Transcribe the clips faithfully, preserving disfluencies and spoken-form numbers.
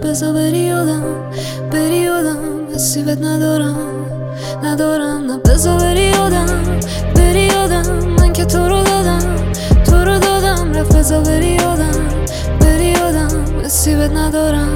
بذار بری یادم بری یادم حسی بهت ندارم ندارم نه بذار بری یادم بری یادم من که تو رو دادم تو رو دادم رفت بذار بری یادم بری یادم حسی بهت ندارم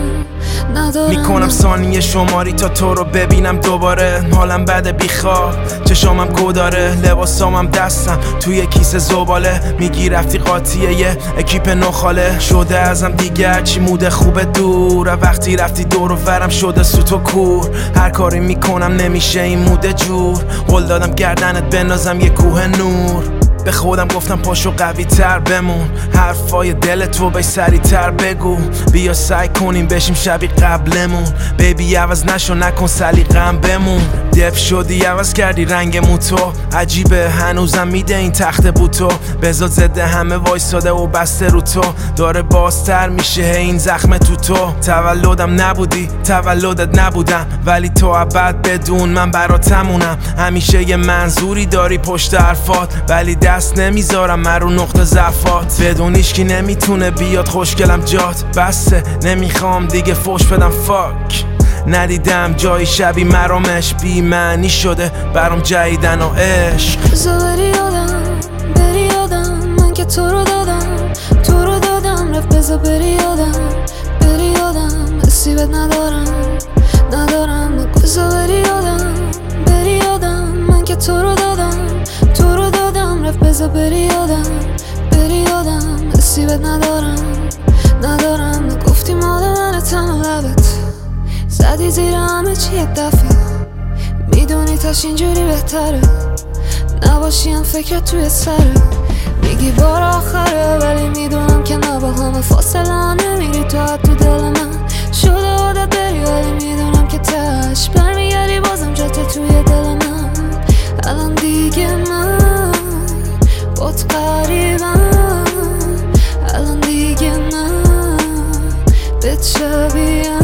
میکنم ثانیه شماری تا تو رو ببینم دوباره. حالم بده بیخواب چشامم گو داره، لباسامم دستم توی کیسه زباله. میگی رفتی قاطیه یه اکیپ نخاله شده ازم دیگه چی موده خوبه دور. وقتی رفتی دور و ورم شده سوت و کور. هر کاری میکنم نمیشه این موده جور. قول دادم گردنت بندازم یه کوه نور. به خودم گفتم پاشو قوی تر بمون. حرفای دل تو بای سری تر بگو. بیا سعی کنیم بشیم شبیه قبلمون. بیبی عوض نشو نکن سلیقه‌ام بمون. دف شدی عوض کردی رنگمون تو. عجیبه هنوزم میده این تخت بوتو. بذار زده همه وایساده و بسته رو تو. داره بازتر میشه این زخم تو تو. تولدم نبودی تولدت نبودم، ولی تو ابد بدون من براتمونم. همیشه یه منظوری داری پشت حرفات، ولی دست نمیذارم من رو نقطه ضعفات. بدون هیچکی نمیتونه بیاد خوشگلم جات. بسه نمیخوام دیگه فوش بدم فاک. ندیدم جایی شبی مرامش بی معنی شده برام جدیدن و عشق. بذار بری یادم بری یادم من که تو رو دادم تو رو دادم رفت بذار بری یادم بری یادم حسی بهت ندارم ندارم بذار بری یادم بری یادم من که تو رو دادم تو رو دادم رفت بذار بری یادم بری یادم حسی بهت ندارم ندارم گفتی مال منه تن لبت زدی زیر همه چی یک دفعه. میدونی تاش اینجوری بهتره نباشیم فکرت توی سره. میگی بار آخره ولی میدونم که نه با همه فاصله نمیری تو حد تو دل من. شده عادت بری ولی میدونم که تش برمیگردی بازم جات توی دل من. الان دیگه من بات قریبم الان دیگه نه بهت شبیه